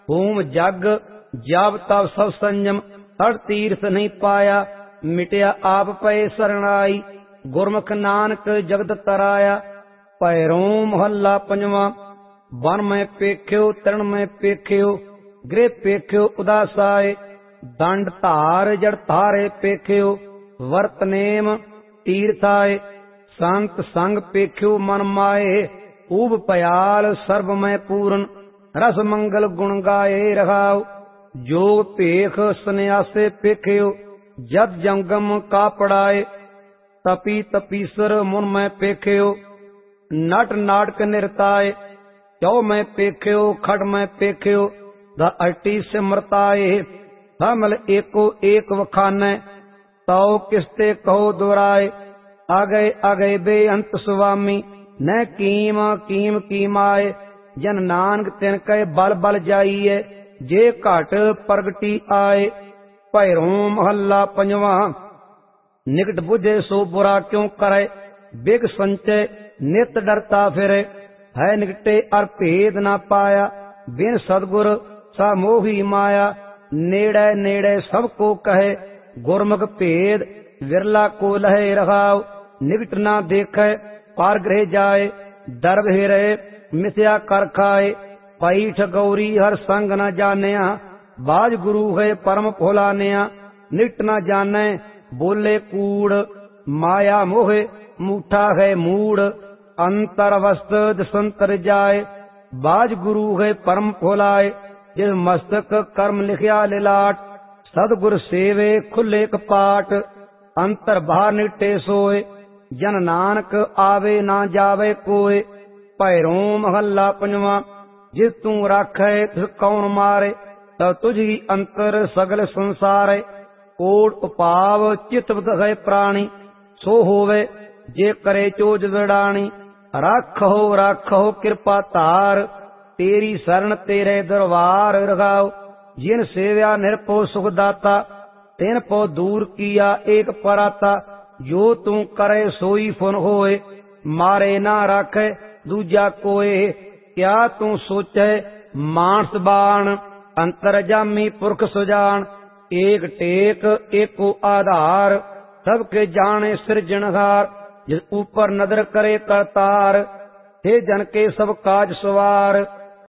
Home जग जब तब सब संयम, हर तीर्थ नहीं पाया, मिटया आप पए सरणाई, गुरमुख नानक जगत तराया। पैरों महला पंजवा। वन में पेख्यो तरण में पेख्यो, गृह पेख्यो उदासाए, दंड धार जड़ धारे पेख्यो, वर्त नेम तीर्थाए। संत संग पेख्यो मन माए, ऊब पयाल सर्व में पूरन, रस मंगल गुण गाए रहाओ। जोग पेख सन्यासे पेख्यो, जब जंगम का पड़ाए, तपी तपीसर मुन में पेख्यो, नट नाटक निरताए। चौ में पेख्यो खड़ में पेख्यो, ध अटी सिमरताए। हमल एको एक वखाने, तौ किसते कहो दोराए। आगे आगे बेअंत स्वामी, न कीम कीम कीमाए। जन नानक तिन कै बल बल जाइए, जे घट प्रगटी आए। भैरों महला पंजवा। निकट बुझे सो बुरा क्यों करे, बिग संचय नित डरता फिरे। है निकटे अर भेद ना पाया, बिन सदगुर सा मोही माया। नेड़े नेड़े सबको कहे, गुरमुख भेद विरला को लहे रहाओ। निकट ना देखे पार गृह जाए, दर रहे मिथ्या कर खाए। पैठ गौरी हर संग न जानिया, बाज गुरु है परम फुलानिया। निट न जाने बोले कूड़, माया मोहे मूठा है मूड। अंतर वस्त दिसंतर जाए, बाज गुरु है परम फुलाए। जिस मस्तक कर्म लिखिया लिलाट, सदगुर सेवे खुले कपाट। अंतर बाहर निटे सोए, जन नानक आवे ना जावे कोय। भैरों महला पंजवा। जिस तू राखै तिस कौन मारे, तब तुझी अंतर सगल संसारे। कोट उपाव चित है प्राणी, सो होवे जे करे चोज विड़ाणी। राखो राखो कृपा तार, तेरी शरण तेरे दरबार रगाओ। जिन सेव्या निरपो सुखदाता, तिन पो दूर किया एक पराता। जो तू करे सोई फुन होए, मारे ना राखे दूजा कोय। क्या तू सोचे मानस बाण, अंतरजामी पुरख सुजान। एक टेक एको आधार, सबके जाने सिरजनहार। जिस ऊपर नदर करे करतार, हे जन के सब काज सवार।